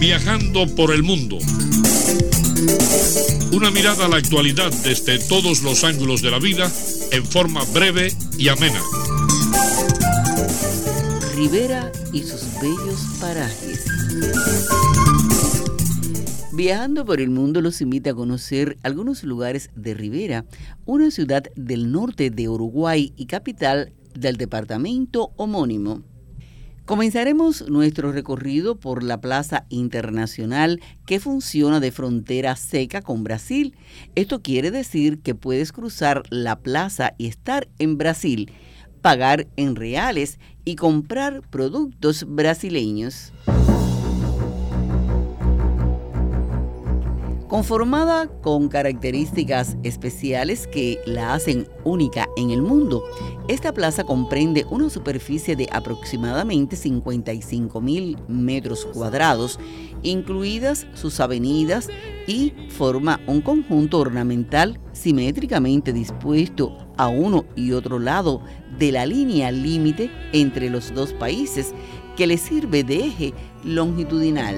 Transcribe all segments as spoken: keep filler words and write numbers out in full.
Viajando por el mundo. Una mirada a la actualidad desde todos los ángulos de la vida en forma breve y amena. Rivera y sus bellos parajes. Viajando por el mundo los invita a conocer algunos lugares de Rivera, una ciudad del norte de Uruguay y capital del departamento homónimo. Comenzaremos nuestro recorrido por la Plaza Internacional que funciona de frontera seca con Brasil. Esto quiere decir que puedes cruzar la plaza y estar en Brasil, pagar en reales y comprar productos brasileños. Conformada con características especiales que la hacen única en el mundo, esta plaza comprende una superficie de aproximadamente cincuenta y cinco mil metros cuadrados, incluidas sus avenidas, y forma un conjunto ornamental simétricamente dispuesto a uno y otro lado de la línea límite entre los dos países, que le sirve de eje longitudinal.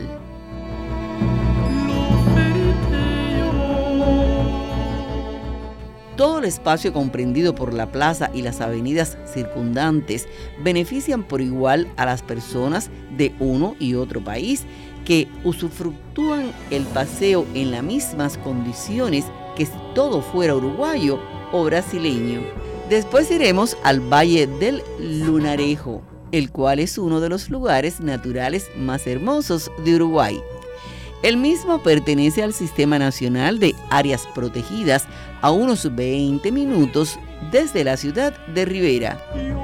Todo el espacio comprendido por la plaza y las avenidas circundantes benefician por igual a las personas de uno y otro país, que usufructúan el paseo en las mismas condiciones que si todo fuera uruguayo o brasileño. Después iremos al Valle del Lunarejo, el cual es uno de los lugares naturales más hermosos de Uruguay. El mismo pertenece al Sistema Nacional de Áreas Protegidas, a unos veinte minutos desde la ciudad de Rivera.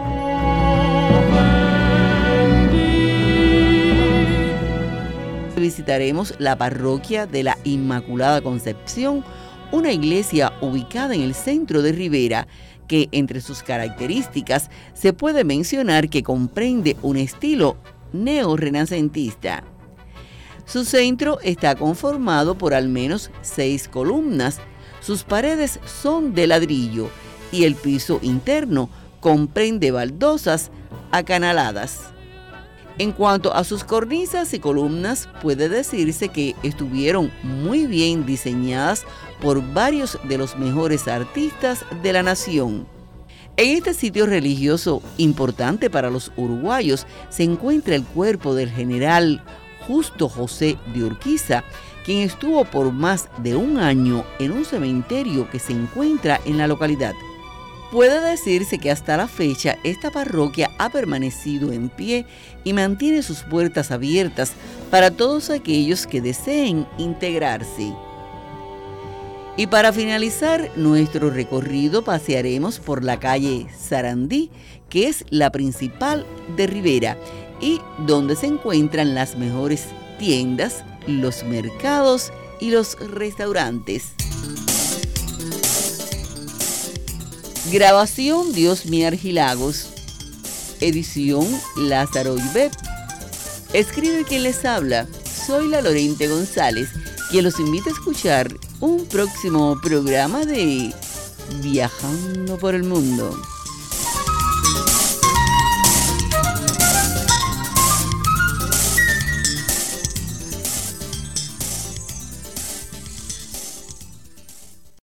Visitaremos la parroquia de la Inmaculada Concepción, una iglesia ubicada en el centro de Rivera, que entre sus características se puede mencionar que comprende un estilo neorrenacentista. Su centro está conformado por al menos seis columnas, sus paredes son de ladrillo y el piso interno comprende baldosas acanaladas. En cuanto a sus cornisas y columnas, puede decirse que estuvieron muy bien diseñadas por varios de los mejores artistas de la nación. En este sitio religioso importante para los uruguayos se encuentra el cuerpo del general Justo José de Urquiza, quien estuvo por más de un año en un cementerio que se encuentra en la localidad. Puede decirse que hasta la fecha esta parroquia ha permanecido en pie y mantiene sus puertas abiertas para todos aquellos que deseen integrarse. Y para finalizar nuestro recorrido pasearemos por la calle Sarandí, que es la principal de Rivera y donde se encuentran las mejores tiendas, los mercados y los restaurantes. Grabación Diosmi Argilagos. Edición Lázaro Ibet. Escribe quien les habla. Soy la Lorente González, quien los invita a escuchar un próximo programa de Viajando por el Mundo.